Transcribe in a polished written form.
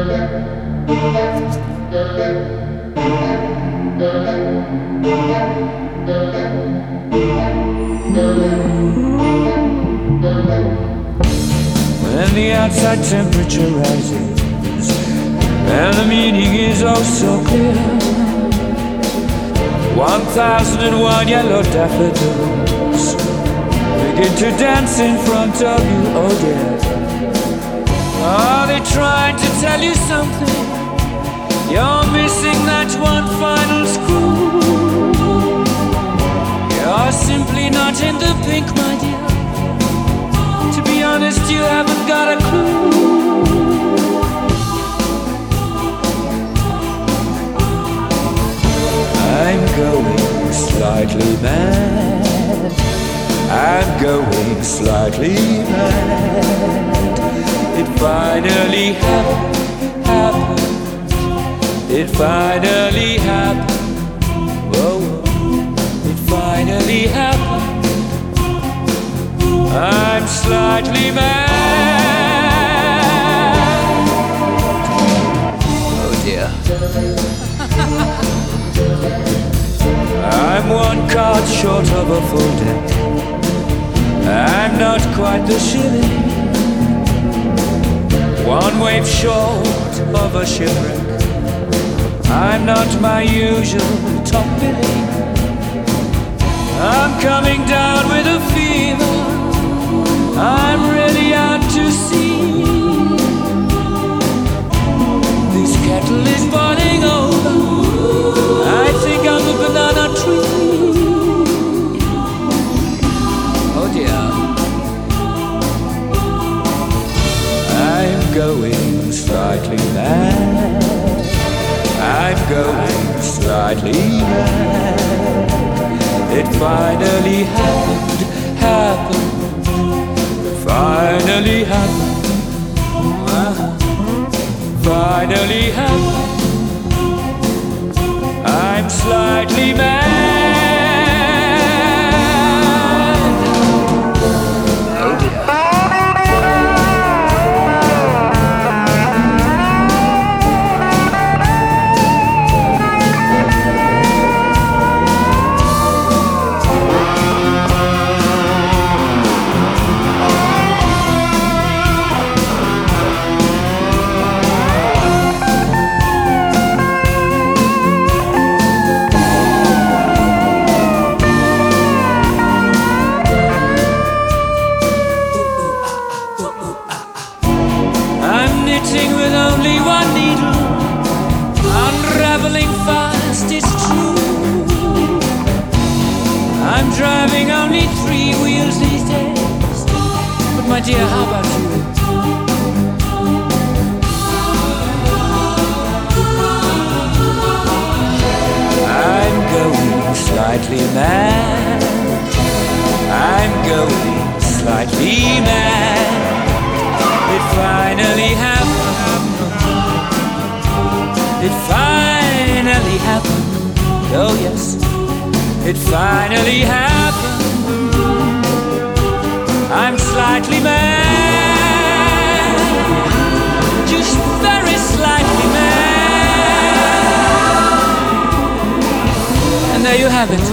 When the outside temperature rises and the meaning is oh so clear, 1001 yellow daffodils begin to dance in front of you, oh dear. Are they trying to tell you something? You're missing that one final screw. You're simply not in the pink, my dear. To be honest, you haven't got a clue. I'm going slightly mad. I'm going slightly mad. It finally happened. It finally happened. Whoa, it finally happened. I'm slightly mad. Oh dear. I'm one card short of a full deck. I'm not quite the shilling. One wave short of a shipwreck. I'm not my usual top billing. I'm coming down with a fever. I'm really out to sea. This kettle is boiling over. I think I'm a banana tree. Oh dear. I'm going slightly mad. I'm going slightly mad. It finally happened. Finally happened. Finally happened. I'm slightly mad. Oh dear. With only one needle, unraveling fast, it's true. I'm driving only 3 wheels these days. But my dear, how about you? I'm going slightly mad. I'm going slightly mad. It finally happened. It finally happened. Oh yes, it finally happened. I'm slightly mad. Just very slightly mad. And there you have it.